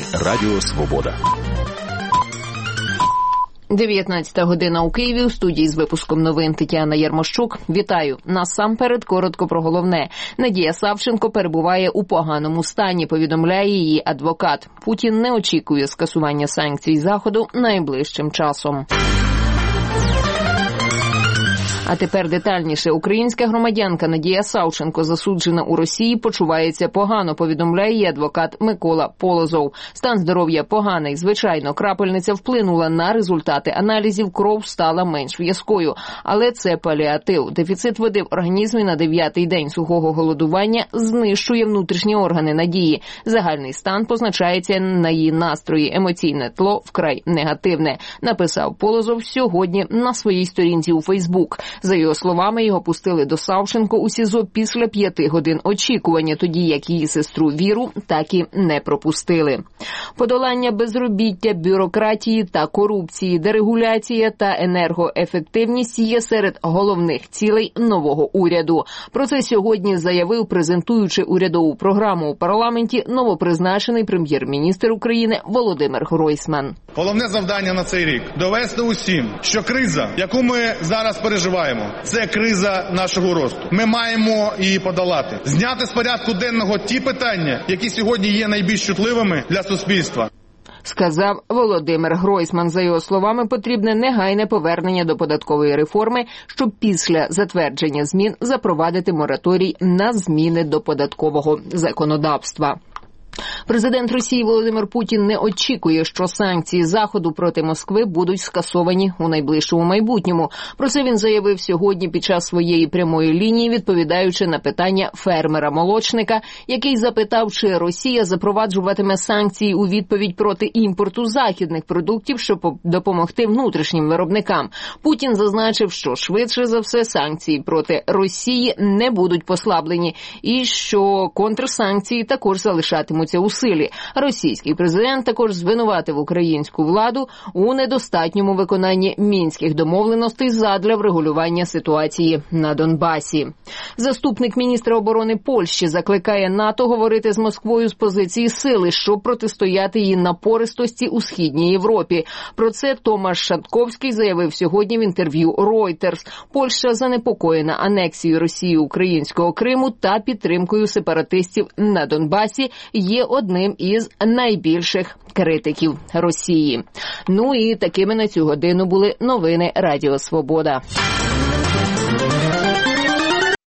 Радіо Свобода. 19 година у Києві, у студії з випуском новин Тетяна Ярмощук. Вітаю. Насамперед коротко про головне. Надія Савченко перебуває у поганому стані, повідомляє її адвокат. Путін не очікує скасування санкцій Заходу найближчим часом. А тепер детальніше. Українська громадянка Надія Савченко, засуджена у Росії, почувається погано, повідомляє її адвокат Микола Полозов. Стан здоров'я поганий. Звичайно, крапельниця вплинула на результати аналізів, кров стала менш в'язкою. Але це паліатив. Дефіцит води в організмі на 9-й день сухого голодування знищує внутрішні органи Надії. Загальний стан позначається на її настрої. Емоційне тло вкрай негативне, написав Полозов сьогодні на своїй сторінці у Фейсбук. За його словами, його пустили до Савченко у СІЗО після 5 годин очікування, тоді як її сестру Віру так і не пропустили. Подолання безробіття, бюрократії та корупції, дерегуляція та енергоефективність є серед головних цілей нового уряду. Про це сьогодні заявив, презентуючи урядову програму у парламенті, новопризначений прем'єр-міністр України Володимир Гройсман. Головне завдання на цей рік – довести усім, що криза, яку ми зараз переживаємо, це криза нашого росту. Ми маємо її подолати. Зняти з порядку денного ті питання, які сьогодні є найбільш чутливими для суспільства. Сказав Володимир Гройсман. За його словами, потрібне негайне повернення до податкової реформи, щоб після затвердження змін запровадити мораторій на зміни до податкового законодавства. Президент Росії Володимир Путін не очікує, що санкції Заходу проти Москви будуть скасовані у найближчому майбутньому. Про це він заявив сьогодні під час своєї прямої лінії, відповідаючи на питання фермера-молочника, який запитав, чи Росія запроваджуватиме санкції у відповідь проти імпорту західних продуктів, щоб допомогти внутрішнім виробникам. Путін зазначив, що швидше за все санкції проти Росії не будуть послаблені і що контрсанкції також залишатимуться у силі. Російський президент також звинуватив українську владу у недостатньому виконанні мінських домовленостей задля врегулювання ситуації на Донбасі. Заступник міністра оборони Польщі закликає НАТО говорити з Москвою з позиції сили, щоб протистояти її напористості у Східній Європі. Про це Томаш Шатковський заявив сьогодні в інтерв'ю Reuters. Польща занепокоєна анексією Росії українського Криму та підтримкою сепаратистів на Донбасі, є одним із найбільших критиків Росії. Ну і такими на цю годину були новини Радіо Свобода.